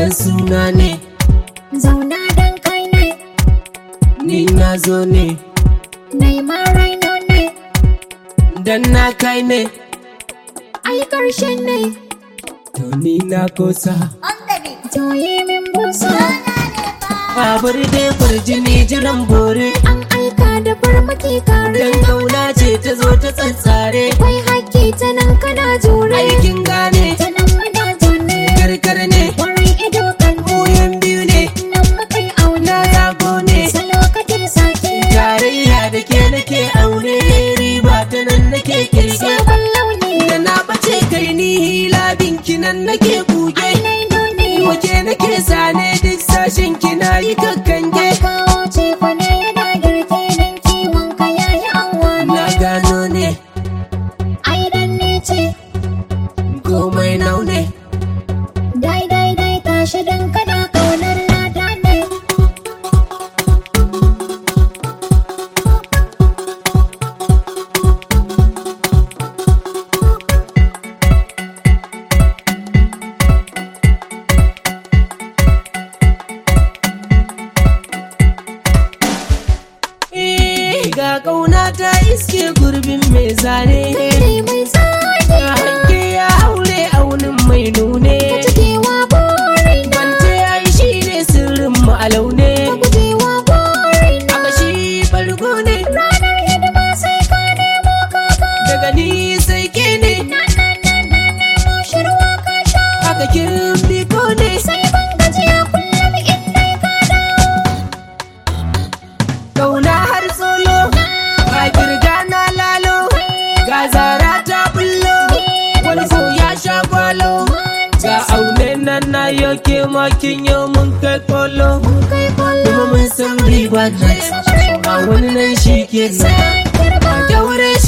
dan suna ne, zauna dan kai ne, ni na zo ne, nai ma raino ne, dan na kai ne, ai karshen ne, to ni na kosa. to yi min busa. Babur dai kurjini jiran bore, An aika da farmaki kare, dan kauna ce ta zo ta tsantsare. kwai haƙƙi ta nan kana jure, Aikin gane, ta nan muna zaune, karkar ne, kwarai ido kan koyon biyu ne, nan mukai auna, na zago ne. salo kake sake, Tarayya da ke nake aure, riba ta nan nake kirge. sabon launi, Da na bace kai ni hila binki nan nake kuge. nai nuni, Waje nake sane duk sashen kina yi kakkange. kawo ce kwane yana girke nan kiwon ka yayi anwani, Na gano ne, ai dan ne ce, komai naune. dai dai dai tashi dan kana kaunar lada ne. Ga kauna ta iske gurbin mai zane. Kai mai zaki, Ga hanke ya haure aunin mai nune. gujewa borin na, Bance ai shi ne sirrin mu a laune. gujewa borin na, Aka shi bargo ne, ranar hidima sai ka nemo kaka, daga ni sai ke ne. nemo shirwa ka sha, Aka kirbi ko ne, sai ban gajiya kullum in dai ka dawo. kauna har solo. Ga kirga na lalo, ga zara ta bullo. Walko ya sha kwalo, ga aune nan na yoke makin yau mun kai kolo. Kai kwallo, Kuma mun san riba na, a wani nan shi ke nan. sai kirba, Kyaure